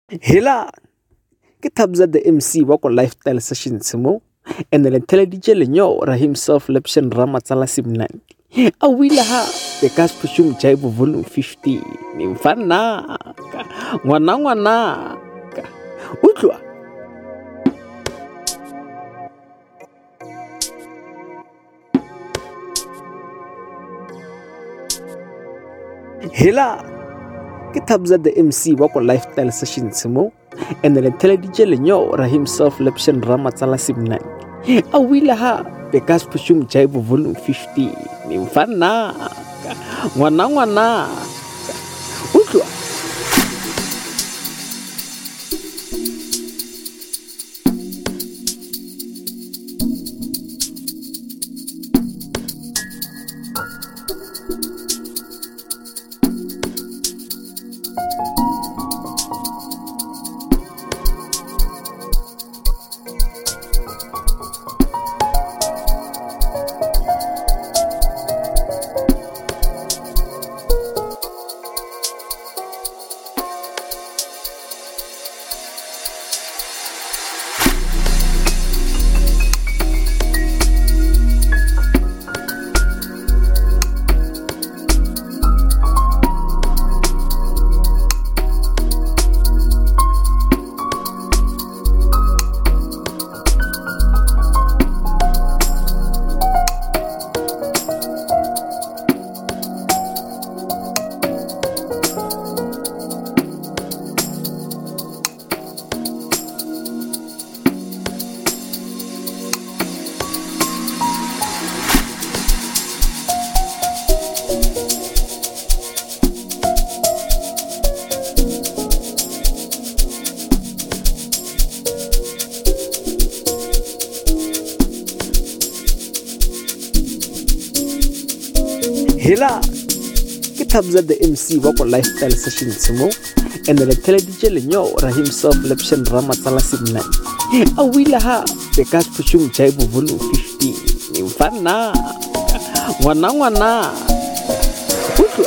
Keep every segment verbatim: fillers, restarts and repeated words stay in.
Hela ke Thabza the M C wa ko lifestyle sessions mo and le tele D J Lenyo ra himself Lepshen Ramatsala Simnandi a wila ha the gas pushum jaibo volume fifty ni mfana ngwana ngwana utlwa Hela ke Thabza the M C wa ko lifestyle sessions mo and le tele D J Lenyo ra himself Lepshen Ramatsala Simnandi a wila ha the gas pushum jaibo volume fifty ni mfana ngwana ngwana utlwa Hela ke Thabza the M C wa ko lifestyle sessions mo and le tele D J Lenyo ra himself Lepshen Ramatsala Simnandi a wila ha the gas pushum jaibo volume fifty ni mfana ngwana ngwana utlwa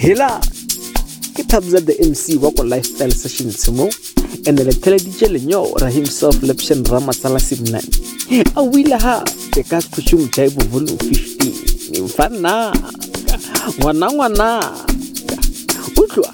hela ke Phabza the M C wa ko lifestyle sessions mo and le theleditše Lenyoora himself Lepshen Ramatsala Simnani a wile ha the gas pushung jaibo volume fifteen mfana ngwana ngwana utlwa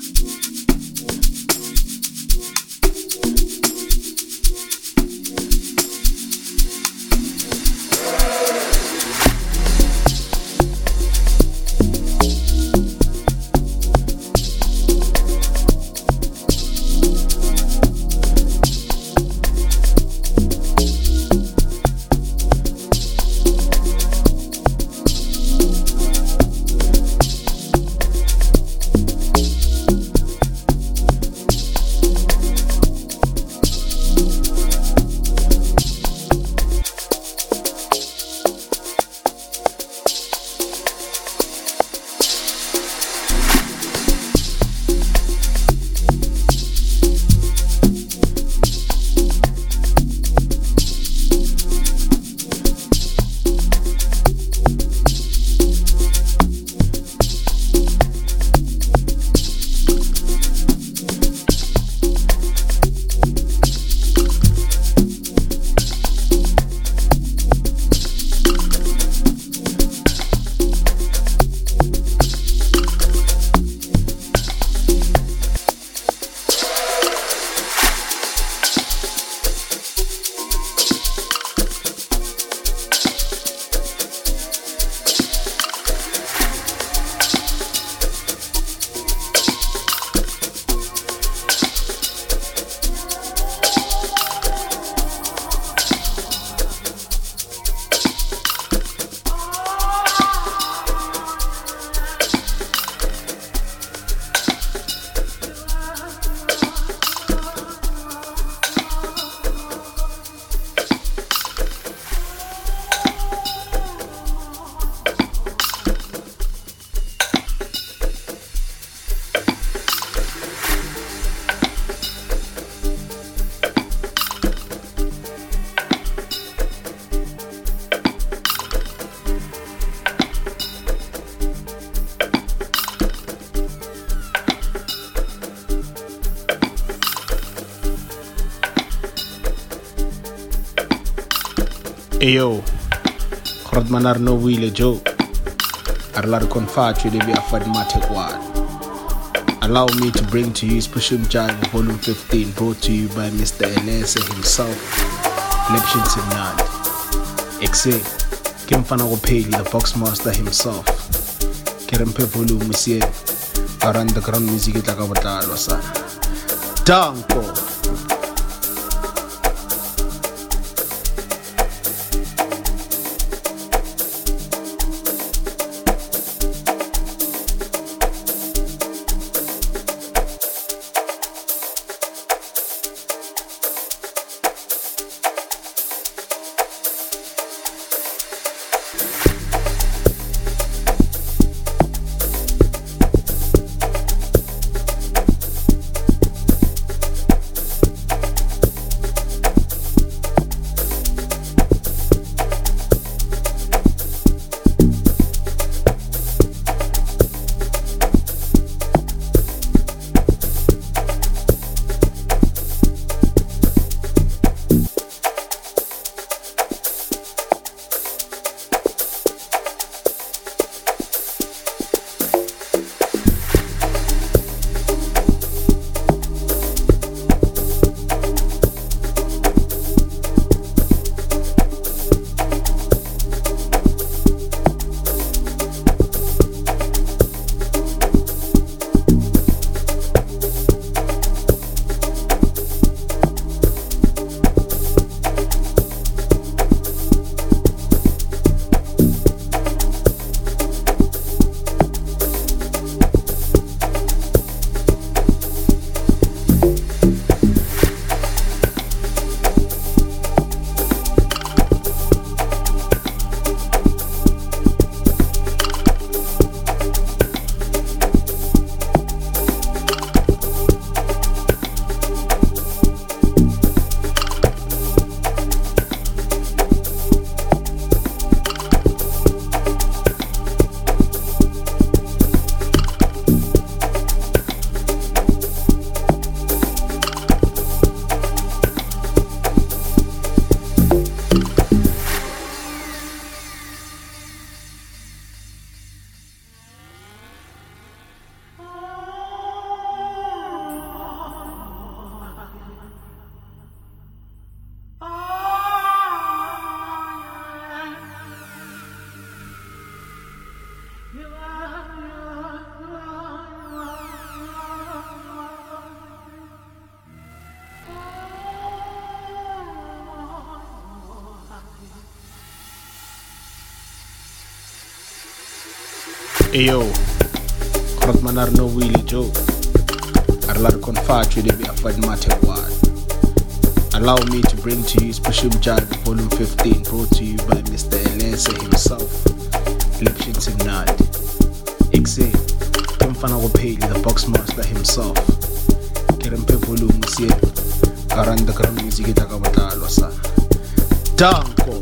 Eyo, Khorad Manar no wile Joe. Arlar Konfachu de Biafad Matekwad. Allow me to bring to you Pushum Jive Volume fifteen, brought to you by Mister Elese himself, Lepshen Simnani. Exe, Kimfana Opeli, the Boxmaster himself. Kerempe Volume Monsieur, around the ground music Takavatar, son. Danko. Eyo, Korot Manar no Willie Joe. Arlar Confat with the Afad Matekwad. Allow me to bring to you Special Jazz Volume fifteen, brought to you by Mister Elese himself, Lipshin Signad. Exe, Kemfana Wapeli, the Boxmaster himself. Kerempe Volume Sien, Karanda Kram Music Takabata Losa. Danko.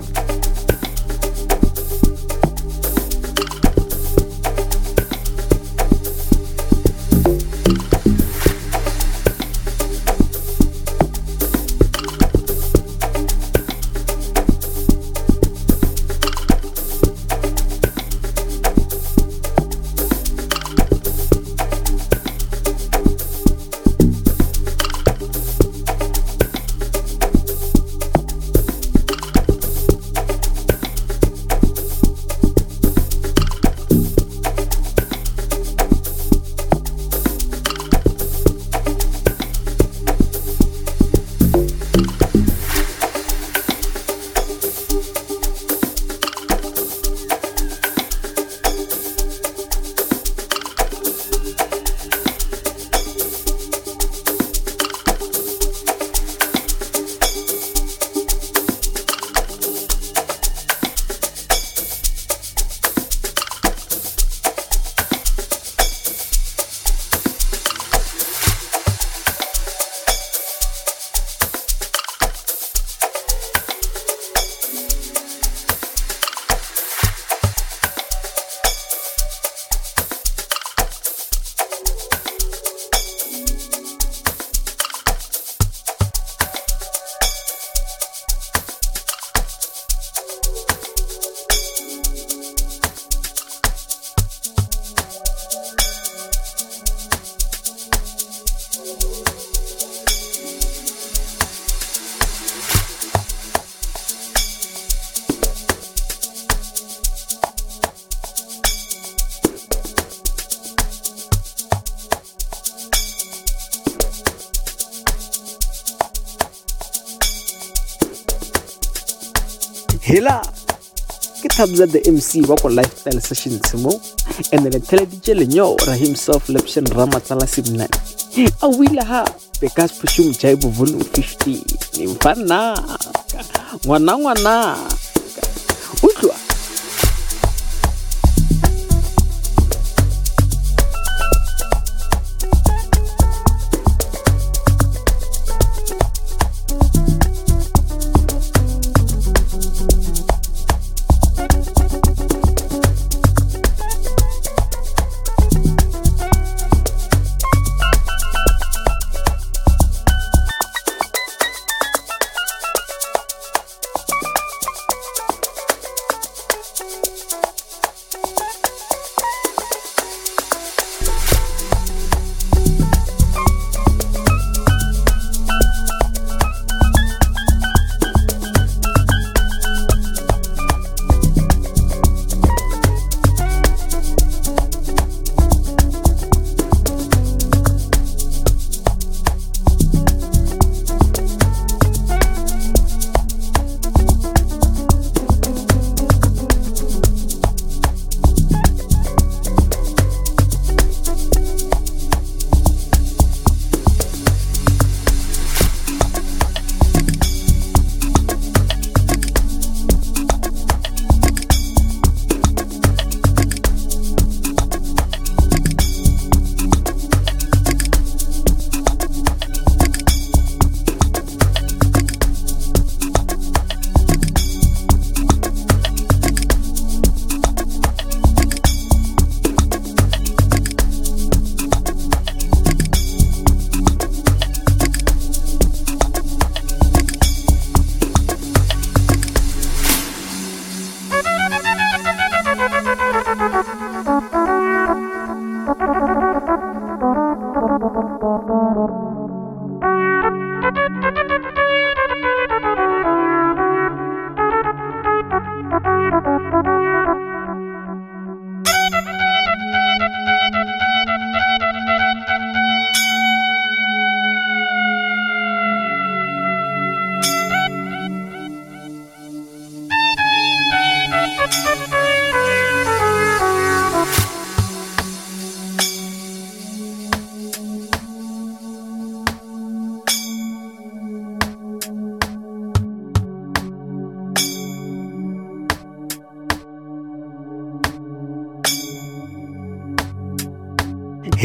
Hela ke Thabza the M C wa ko lifestyle sessions mo and the television lenyo ra himself Lepshin Ramatsala Simnani a wila ha Bekas Pushum Jaibu Volume fifteen ni mfana ngwana ngwana utlwa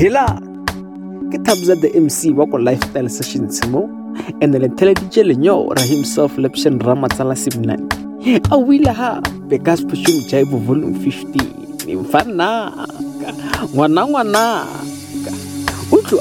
hela ke Thabza the M C wa ko lifestyle sessions mo and le teledije lenyora himself Lepshen Ramatsala Simnani a wila ha Bekas Pushum Jaibu volume fifteen ni mfana ngwana ngwana utlwa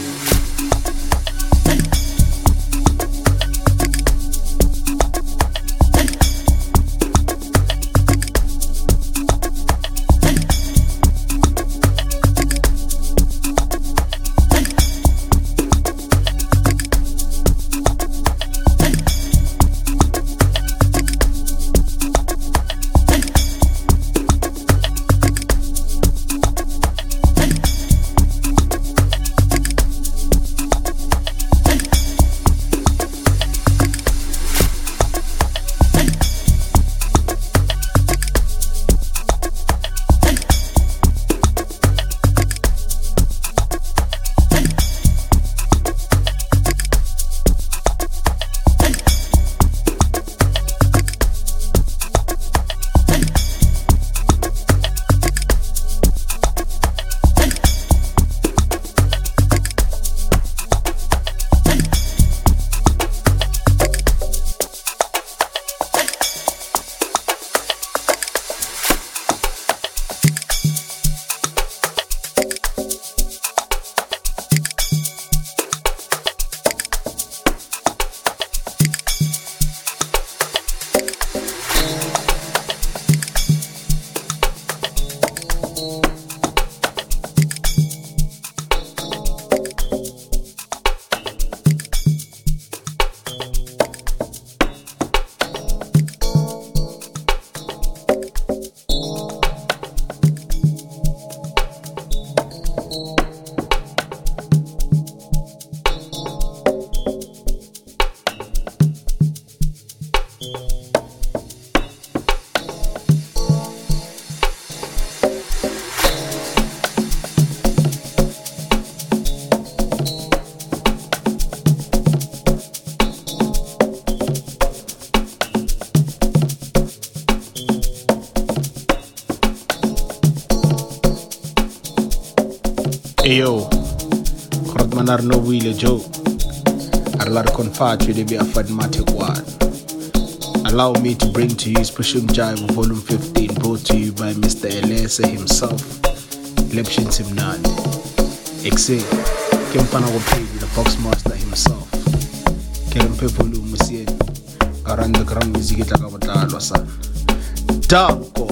Eyo, Khorod Manar no wile Joe. Arlar Konfat will be a Fad Matekwad. Allow me to bring to you Special Jive volume fifteen, brought to you by Mister Elese himself, Lepshen Simnani. Exe, Kempana will play with the Boxmaster himself. Kerempe volume Musien, Garan the Gram Music Takabata Losan. Danko.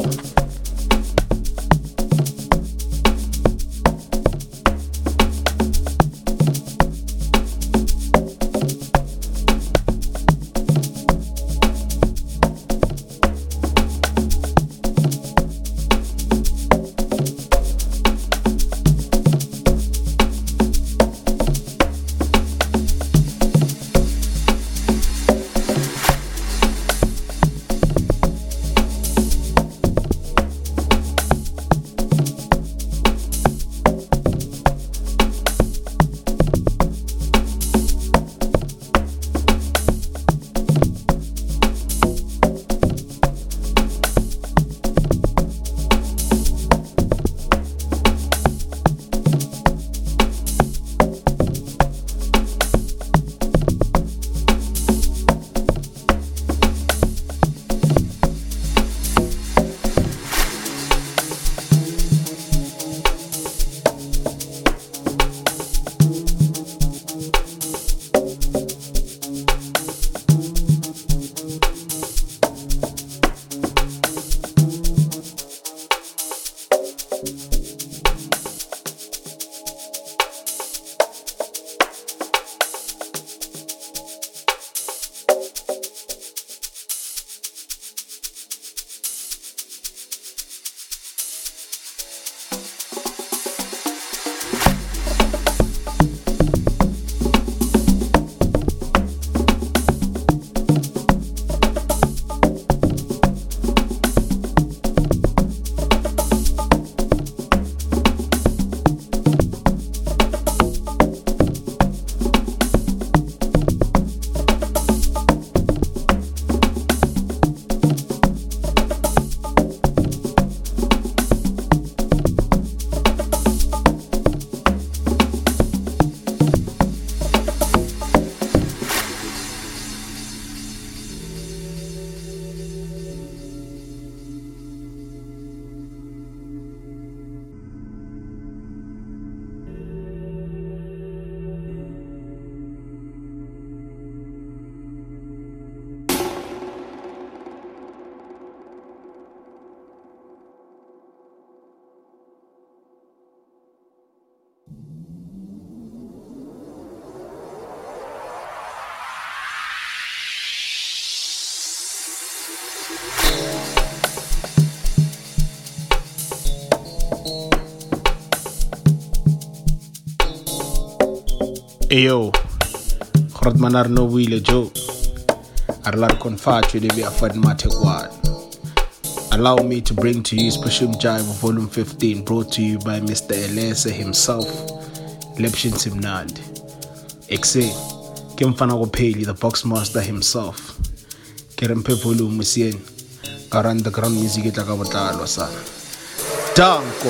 Eyo, Khorot Manar no wile Joe. Arlar Konfacho de via Fad Matequad. Allow me to bring to you Special Jive Volume fifteen, brought to you by Mister Elese himself, Lepshin Simnad. Exe, Kimfana Opeli, the Boxmaster himself. Kerempe Volume Musien, Garan the ground music at Lagavata Losa. Danko.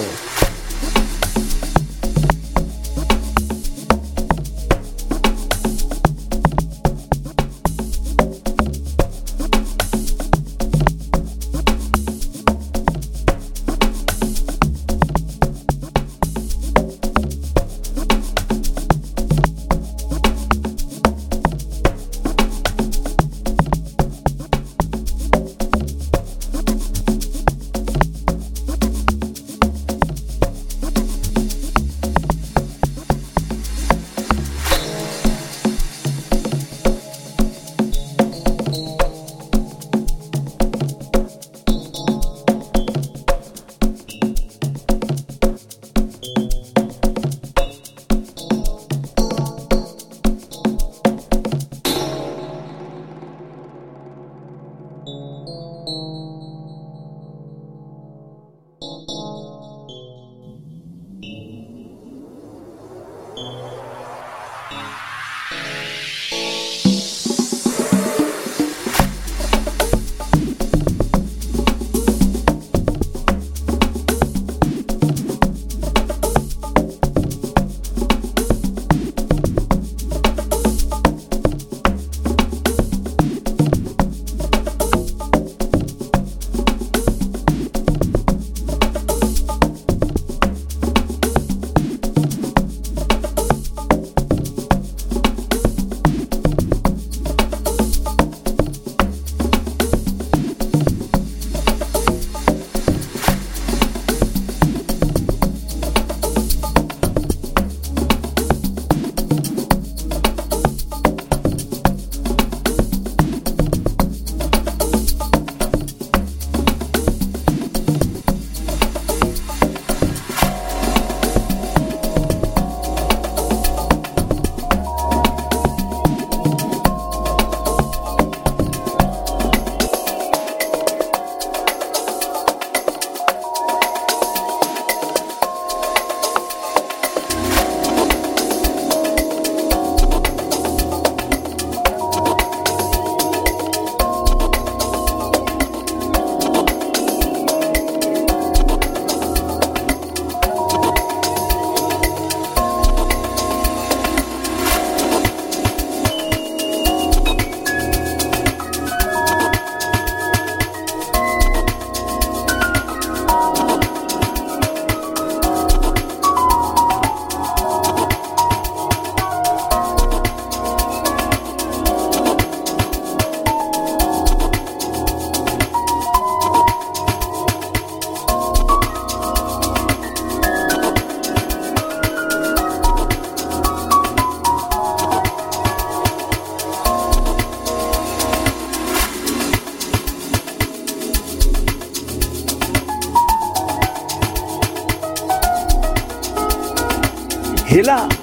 Hela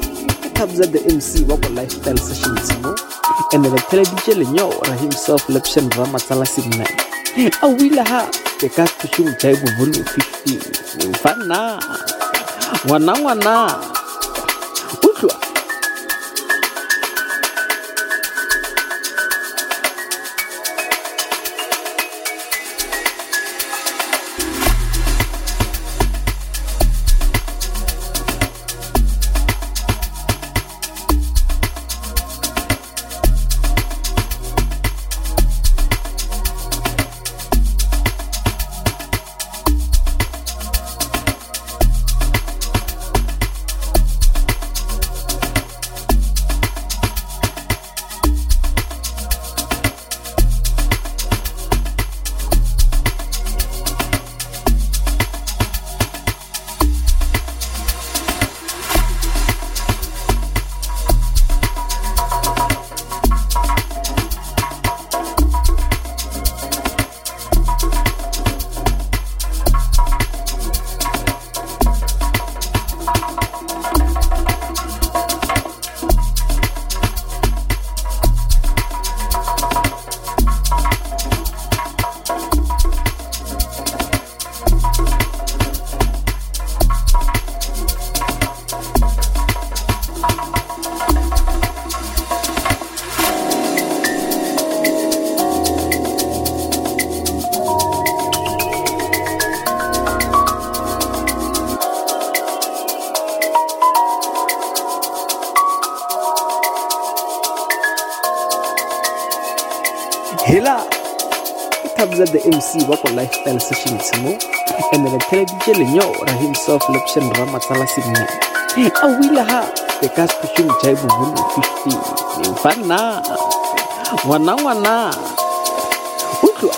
Kabza the M C wako lifestyle sessions mo and the television lenyo ra himself Lepshin Ramatsala Simnai awila ha the cat pushing Jive Volume fifteen mfana wana wana utwa hela kabza the M C wako lifestyle sessions mo and the television lenyo ra himself Lepshan Ramatsala Simna awila ha the cast pushing jaibu volume fifty mfana wana wana utwa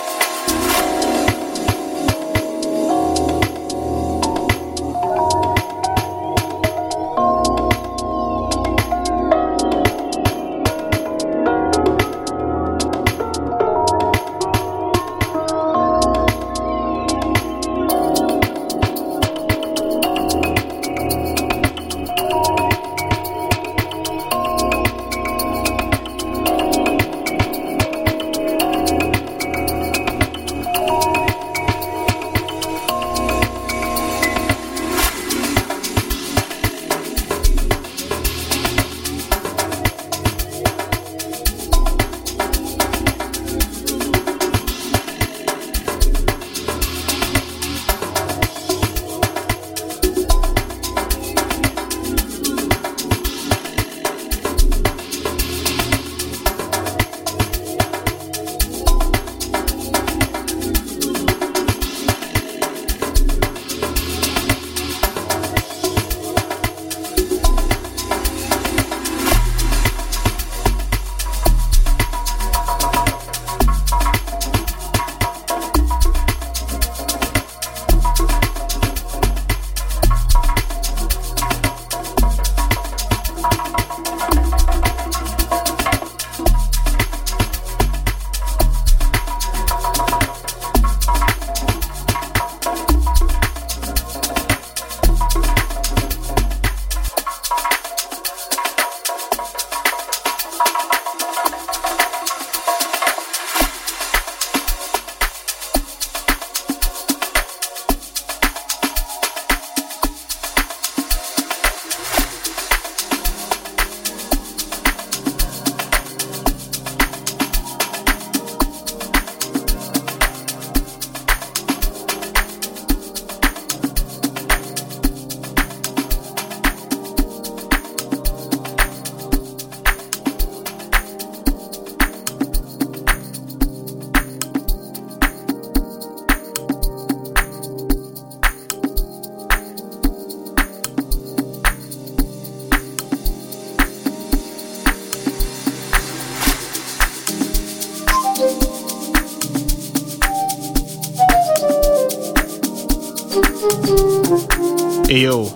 Ayo,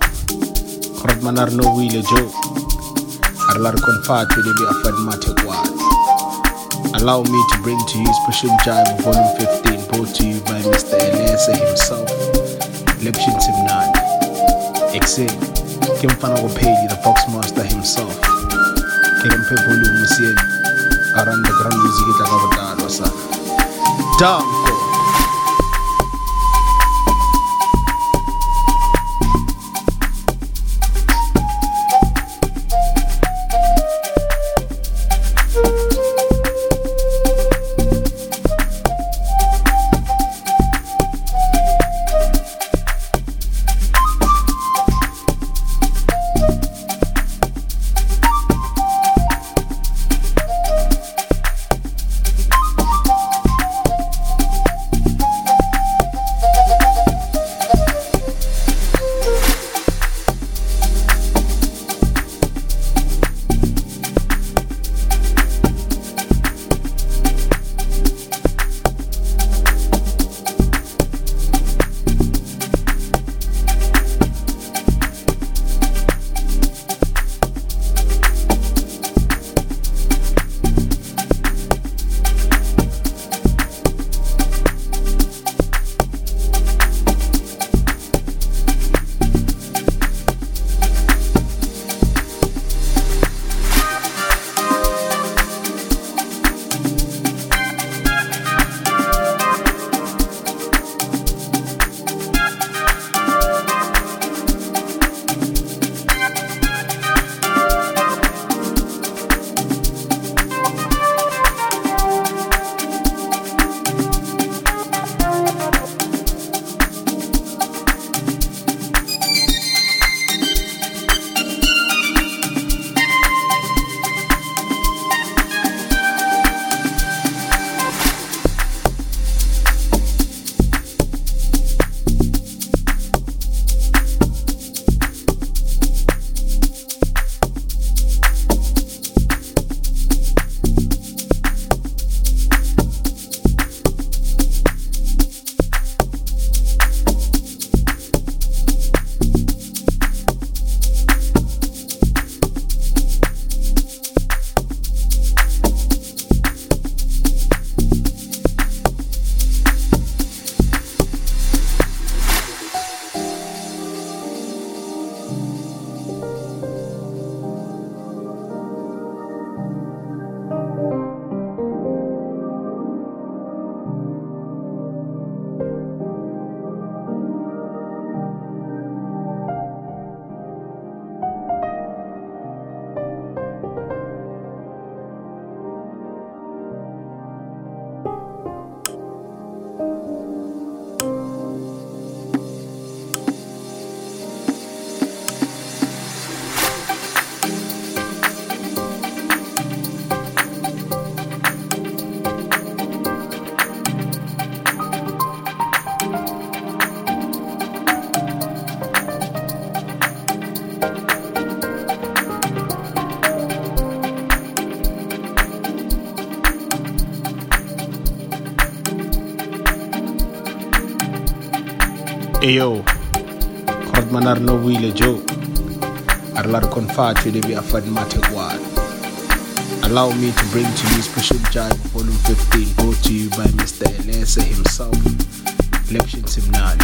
Khorod Manar no wile Joe. Arlar Konfat will be Afad Matekwad. Allow me to bring to you Special Jive Volume fifteen, brought to you by Mister Eliezer himself, Lepshan Simnan. Excel, Kim Fanagopeli, the Foxmaster himself. Kim Pe Volume Musien, around the Grand Music at Avadalosa. Danko. Eyo, Kord Manar no Wile Joe. Arlar Konfatu de Biafad Matekwad. Allow me to bring to you Special Judge Volume fifteen, brought to you by Mister Elese himself, Election Simnad.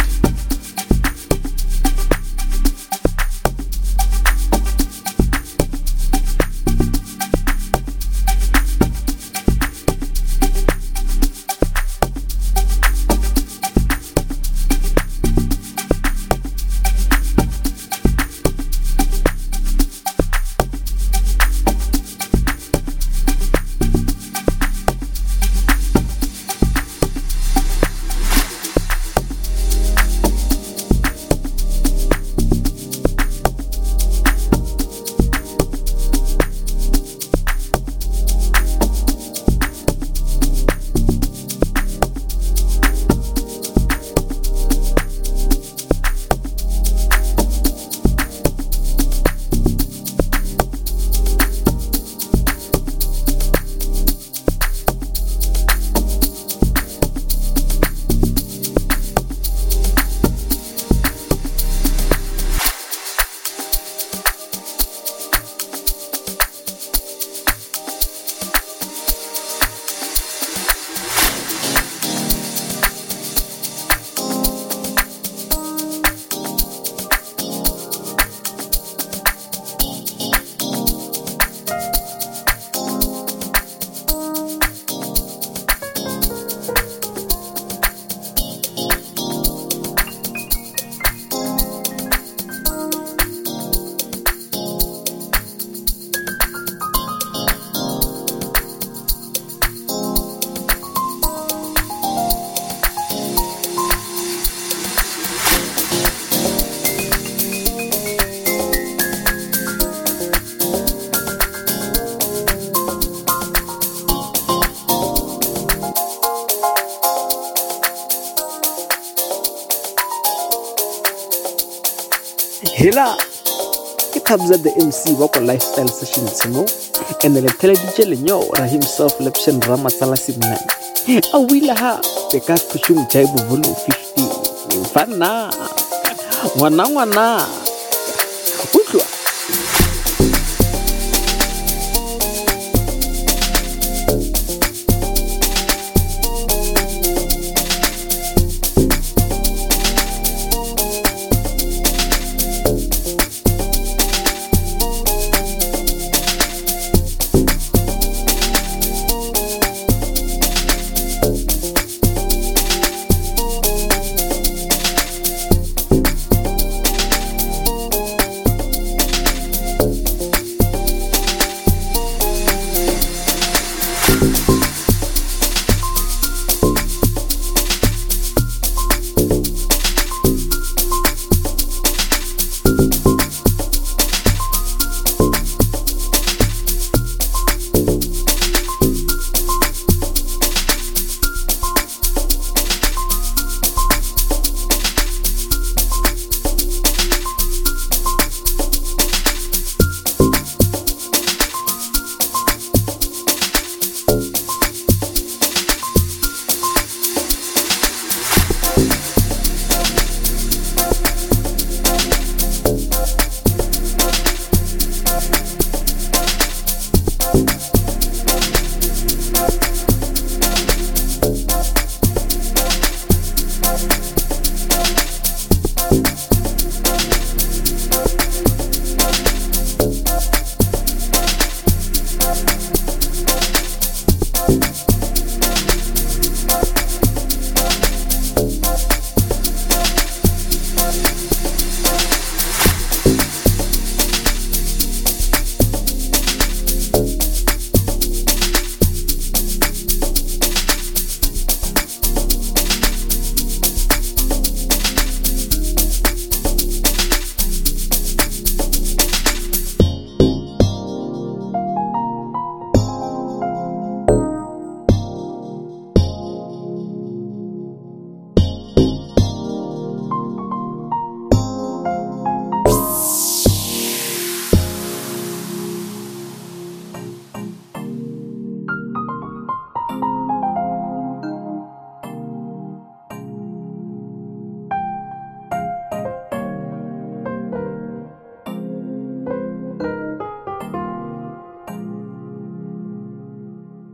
Hela ke Kabza the M C wa ko lifestyle sessions mo and the television lenyo ra himself Lepshen Ramatsala Simnani a wila ha the gas pushung jaibu volume fifteen mfana wana wana utlwa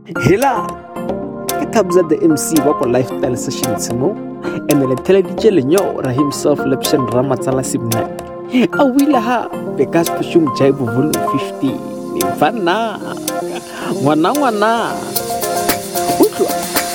hela ke Thabza the M C wa ko lifestyle sessions mo and le teledije lenyo ra himself Lepshan Ramatsala Simnani a wila ha Bekas Pushung Jaibu volume fifteen ni mfana ngwana ngwana utlwa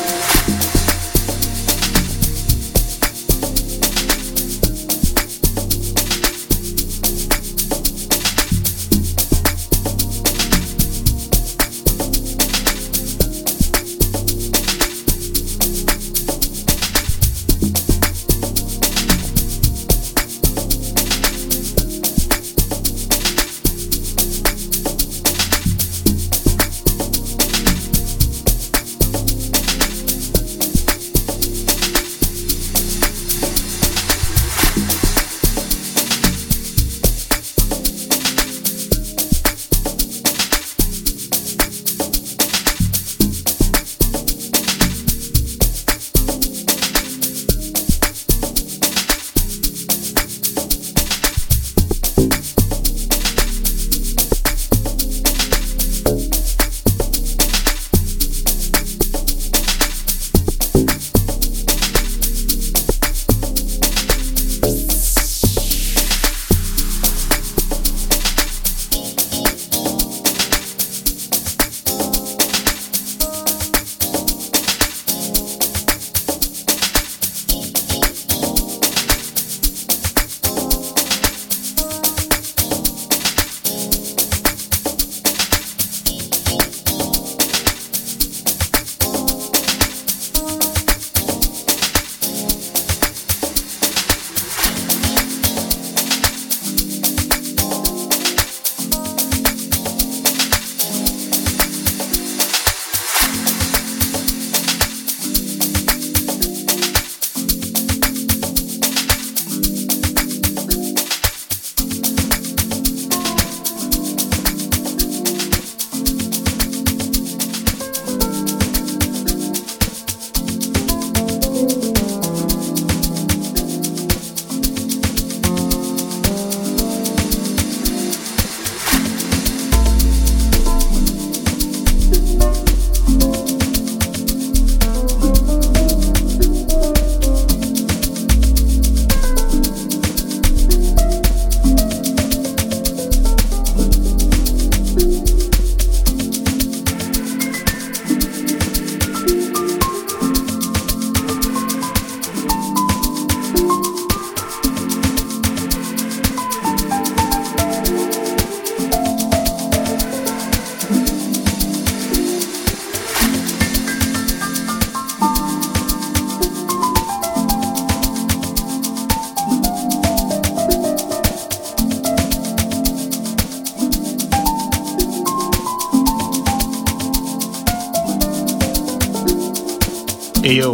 Eyo,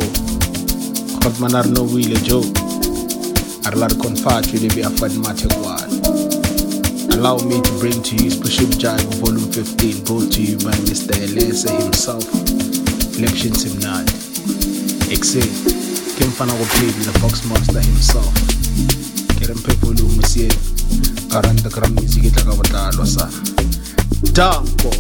God manar no wile Joe. Arlar confat will be a fad matekwad. Allow me to bring to you Pushum Jive volume fifteen, brought to you by Mister Elese himself, Lepshan Simnani. Exe, Kim Fana will play with the Fox Master himself. Kerem Pepulu Monsieur, Karan the Gram music at Agavata Losa. Danko.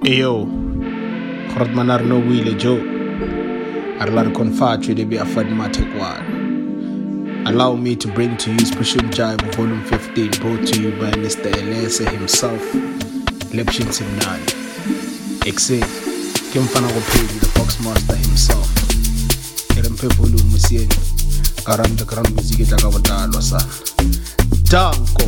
Eyo, Khorot Manar no wile Joe. Arlar Konfatu de be Afad Matekwan. Allow me to bring to you Pushum Jive Volume fifteen, brought to you by Mister Elese himself, Lepshin Simnani. Exe, Kimfana Wapedi, the Foxmaster himself. Kerempe Volume Musien, Karam the Karam Music Jagavata Losan. Danko.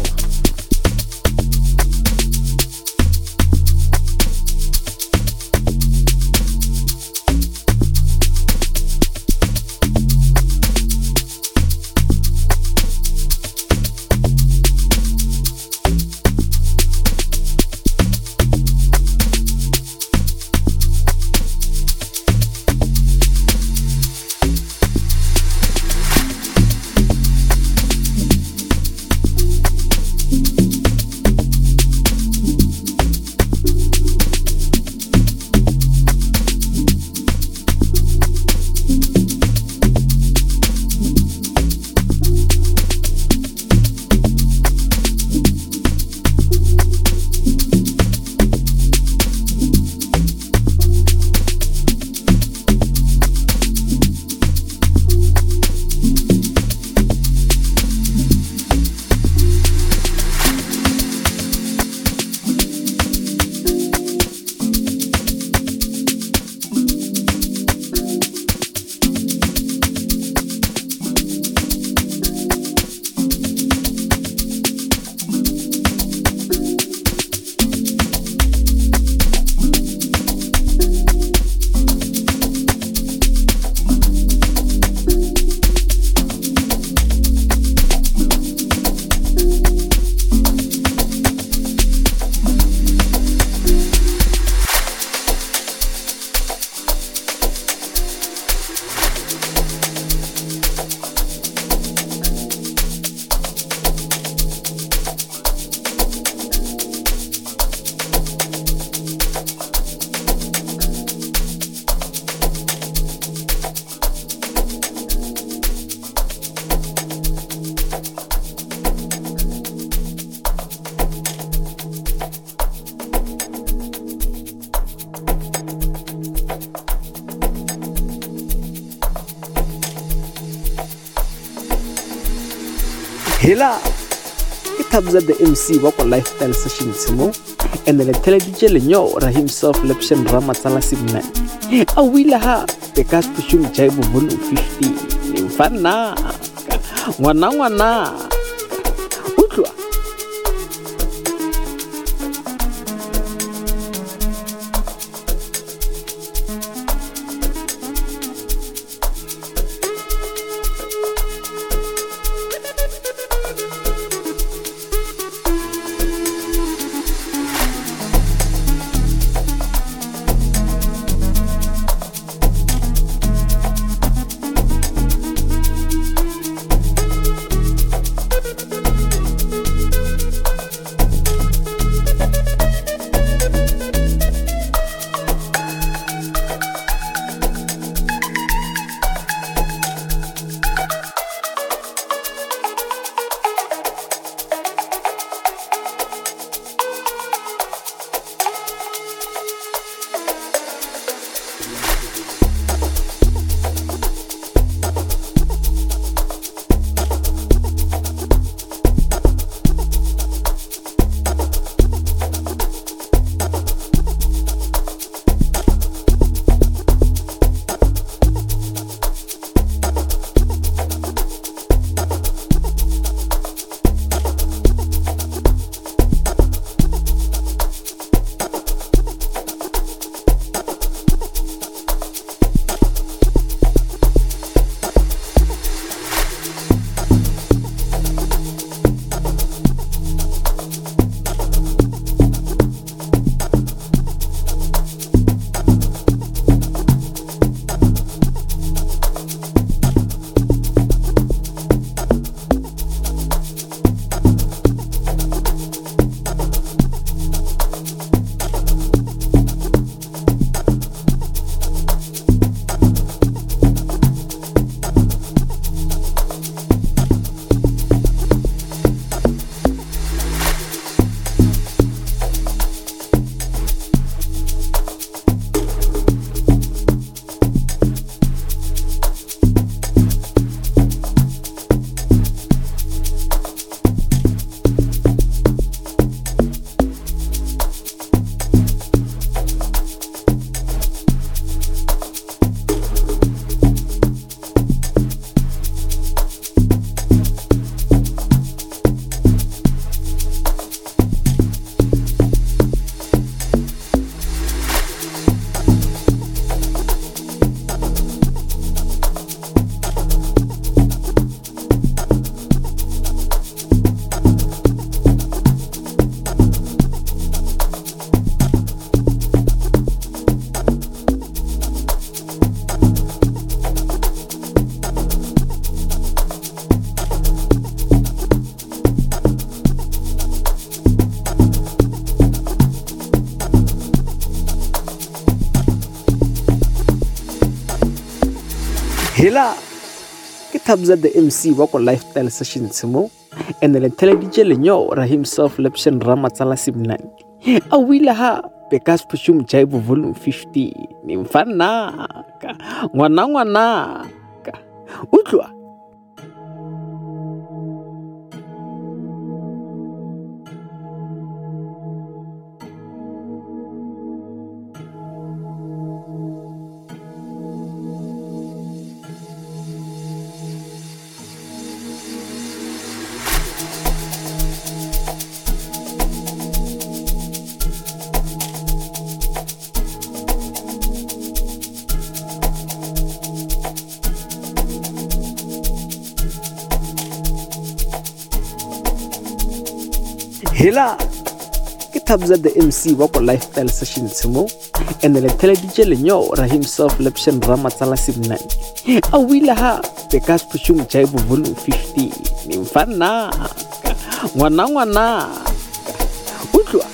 Hela ke Thabza the M C wa kwa Lifestyle Sessions mo and the television lenyo ra himself Lepshin Ramatsala Simnani a wila ha the gas pushung Jive Volume fifteen ni mfana ngwana ngwana utlwa hela ke Thabza the M C wa ko lifestyle sessions mo and le television lenyo ra himself lepshen Ramatsala Simnandi a wila ha bekas pushum jaibu volume fifty ni mfana ka ngwana ngwana ka utlwa hela ke Thabza the M C wa ko lifestyle sessions mo and le television lenyo ra himself lepshen Ramatsala Simnandi a wila ha bekas pushum jaibu volume fifty ni mfana ka ngwana ngwana ka utlwa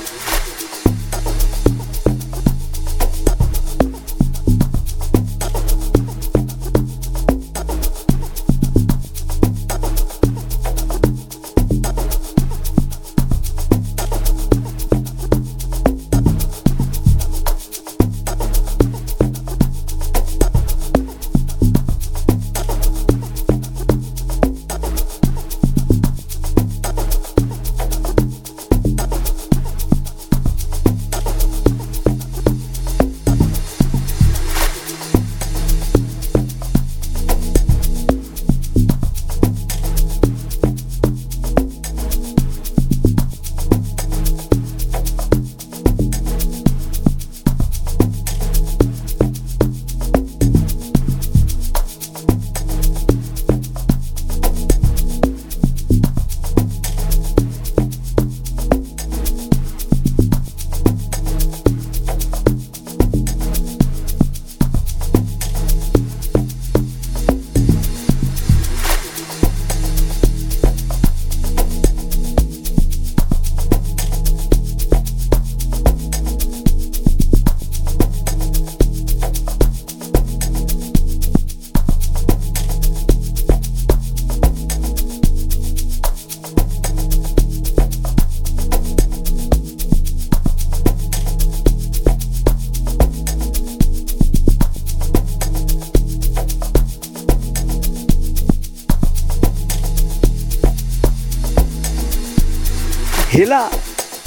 hela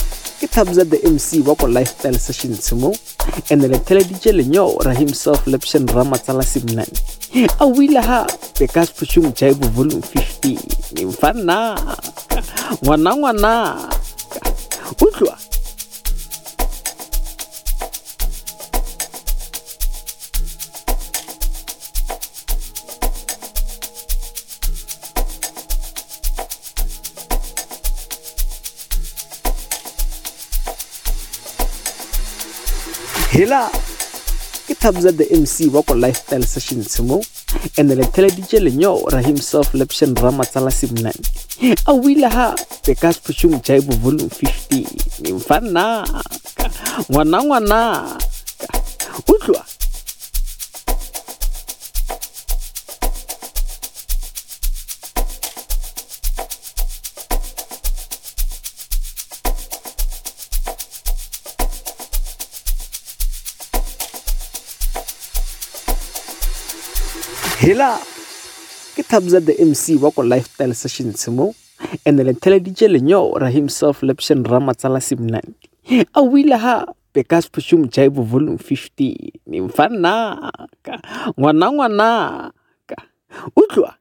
ke Thabza the M C wa ko lifestyle sessions mo and le television lenyo ra himself lepshen Ramatsala Simnandi a wila ha bekas pushum jaibu volume fifty ni mfana ka ngwana ngwana ka utlwa hela ke Thabza the M C wa ko lifestyle sessions mo and le television lenyo ra himself lepshen Ramatsala Simnandi a wila ha bekas pushum jaibu volume fifty ni mfana ka ngwana ngwana ka utlwa hela ke Thabza the M C wa ko lifestyle sessions mo and le television lenyo ra himself lepshen Ramatsala Simnandi a wila ha bekas pushum jaibu volume fifty ni mfana ka ngwana ngwana ka utlwa